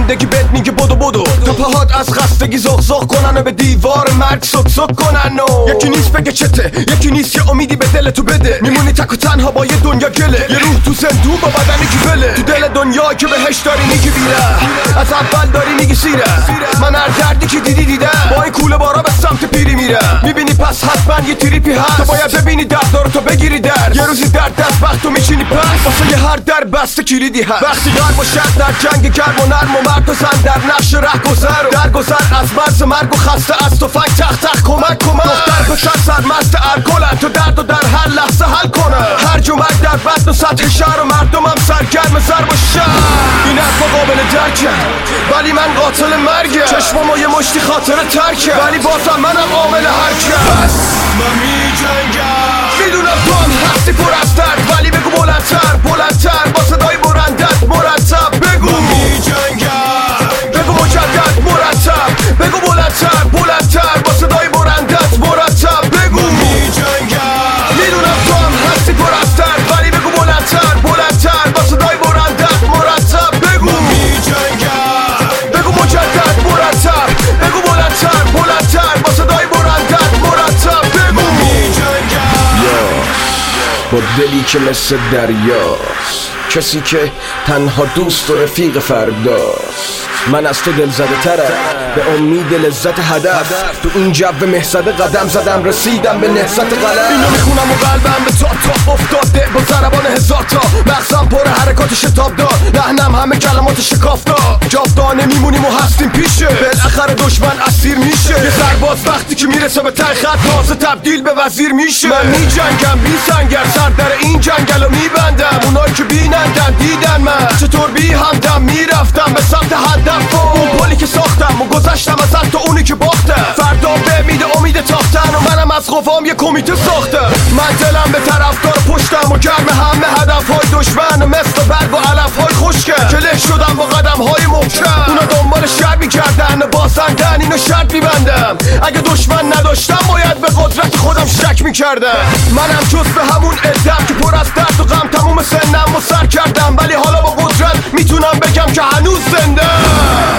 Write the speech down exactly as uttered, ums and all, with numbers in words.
زندگی بهت میگه بدو بدو تا پاهات از خستگی زغ زغ کنن و به دیوار مرگ سک سک کنن و یکی نیست بگه چته، یکی نیست یه امیدی به دل تو بده. میمونی تک و تنها با یه دنیا گله، یه روح تو زندون با بدنی که بله. تو دل دنیا که بهش داری میگی بیره، از اول داری میگی سیره. من هر دردی که دیدی دیدم، با این کوله بارا به سمت پیری میرم. میبینی پس حتما یه تریپی هست، تو باید ببینی درد داره تو بگیری درد. یه روزی درد دست وقت تو میشینی پس، واسه یه هر در بسته کلیدی هست. وقتی قلب و شهر در جنگ گرم و نرم و مرد و زن در نقش ره گذر و در گذر از مرز مرگ و خسته از تو فنگ تخت تخت کمک کمک. دختر پسر سرمست الکلن، تو درد و در هر لحظه حل کنه. هر جمعک در بطن و سطح شهر و مردمم سرگرم ضرب و شهر. این حرفا قابل درکه ولی من قاتل مرگه. چشمامو یه مشتی خاطر ترکه ولی بازم منم عامل حرکه. بس من میجنگم، میدونم تو هم هستی پر از درد، ولی بگو بلندتر بلندتر با صدای برندت مرتب بگو. من میجنگم، بگو مجدد مرتب، بگو بلندتر بلندتر با صدای برندت مرتب بگو. من میجنگم، میدونم تو هم هستی پر از درد، ولی بگو بلندتر بلندتر با صدای برندت مرتب بگو. من میجنگم، بگو مجدد مرتب، بگو بلندتر بلندتر با صدای برندت مرتب بگو. من میجنگم با دلی که مثل دریاست، کسی که تنها دوست و رفیق فرداست. من از تو دل زده ترم به امید لذت هدف، تو این جو مهزده قدم زدم رسیدم به نهضت قلم. اینو میخونم و قلبم به تا تا افتاده با ضربان هزار تا. مغزم پر حرکات شتاب دار، لحنم همه کلمات شکافتا. جاودانه میمونیم و هستیم پیشه، بالاخره دشمن اسیر میشه. یه سرباز وقتی که میرسه به ته خط تازه تبدیل به وزیر میشه. من میجنگم بی سنگر، سر در این جنگل رو میبندم. اونایی که بینندن دیدن من چطور بی همدم میرفتم به سمت هدف. اون پلی که ساختم و گذشتم از تو اونی که باختم. فردا به امید امید تاختن و منم از قوام یه کمیته ساختم. من دلم به طرفدار پشتم و گرم همه هدفهای دشمن مثل برگ و علفهای خشکم که له شدم با قدمهای محکم. اونا دنبال شر میکردن بازندن، اینو شرط میبندم. اگه دشمن نداشتم باید به قدرت خودم شک میکردم. منم جز به همون ادم که پر از درد و غم تموم سنم و سر کردم، ولی حالا با قدرت میتونم بگم که هنوز زنده.